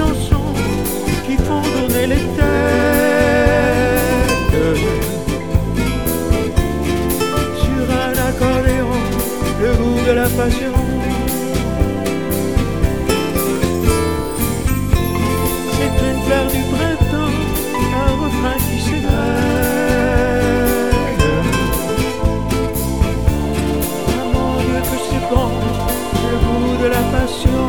chansons qui font tourner les têtes. Sur un accordéon, le goût de la passion. C'est une fleur du printemps, un refrain qui s'éveille. Ah mon Dieu que c'est bon, le goût de la passion.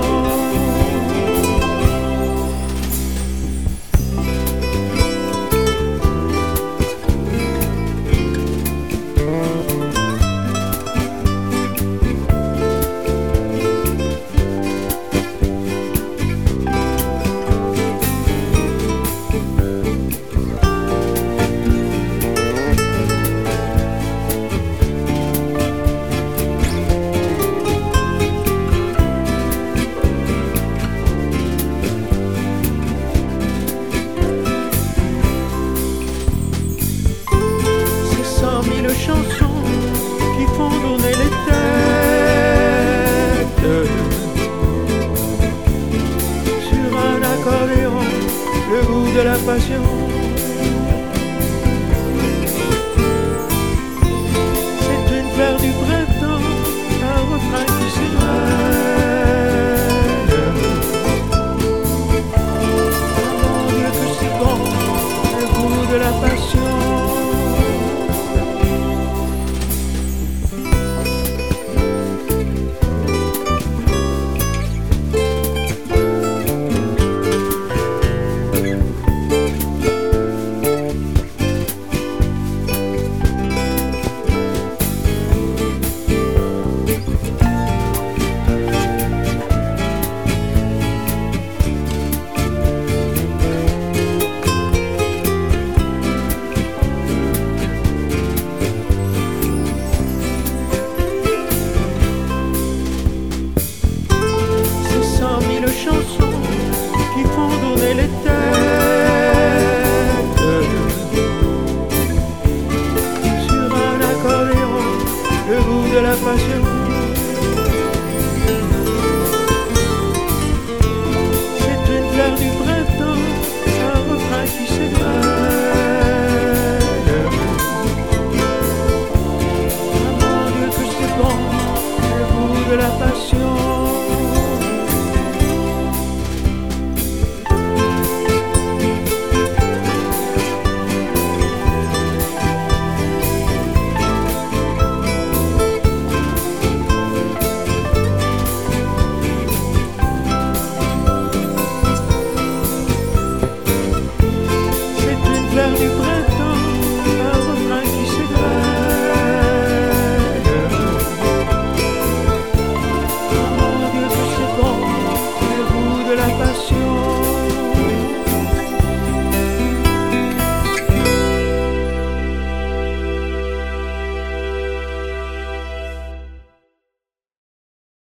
Mille chansons qui font tourner les têtes. Sur un accordéon, le goût de la passion. C'est une fleur du printemps, un refrain qui s'éveille. Oh mon Dieu que c'est bon, le goût de la passion. Chansons qui font tourner les têtes.